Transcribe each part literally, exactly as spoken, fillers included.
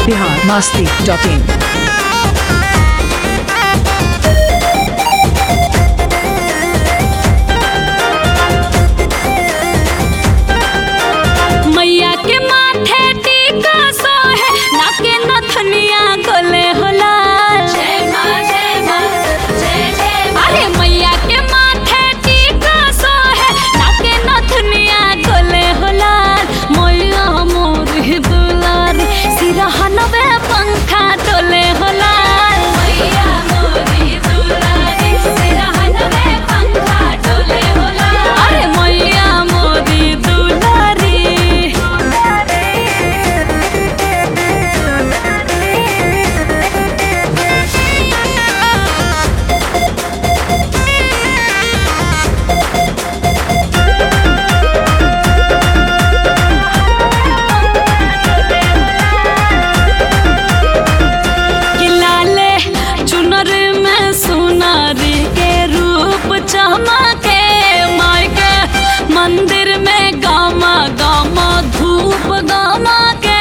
Bihar Masti dot in. मैया के माथे टीका सोहे नाके नथनिया गोले होला। अरे मैया के माथे टीका सोहे नाके नथनिया गोले होला। मैया मोर दुलारी सिरहनवे पंखा डोले होला। मैया मोर दुलारी सिरहनवे पंखा डोले होला। अरे मैया मोर दुलारी चमके माई के मंदिर में गामा गामा धूप गामा के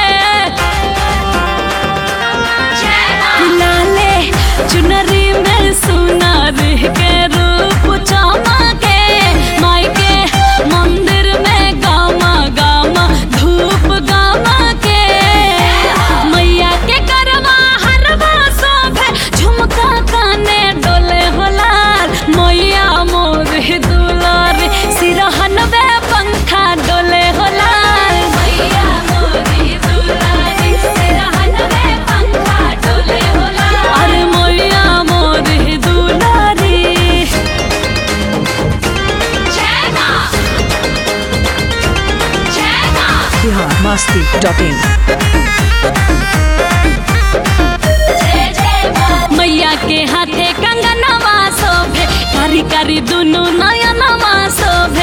लाले चुनरी में सुनारी के रूप चमके माई के मंदिर में गामा गामा धूप गामा के मैया के करवा हरवा सोभे झुमका काने डोले होला। मैया मोर दुलारी सिरहनवे पंखा डोले होला। मैया मोर दुलारी सिरहनवे पंखा डोले होला। अरे मैया मोर दुलारी जय मां जय मां। Bihar Masti dot in. मैया के हाथे कंगनवा शोभे कारी कारी दुनु नयनवा शोभे।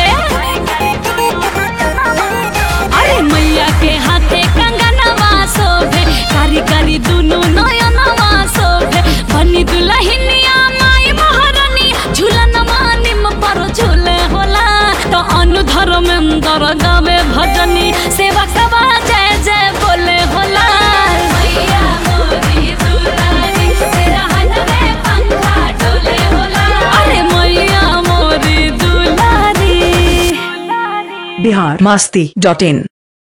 अरे मैया के हाथे कंगनवा शोभे कारी कारी दुनु नयनवा शोभे। बनी दुलहिनिया माई महारानी झूलन मानिम पर झूले होला। तो अनुधर में दर गावे भजनी सेवा सवा जय जय बोले होला। मैया मोरी दुलारी सिरहनवे पंखा डोले होला। अरे मैया मोरी दुलारी। बिहार मस्ती डॉट इन।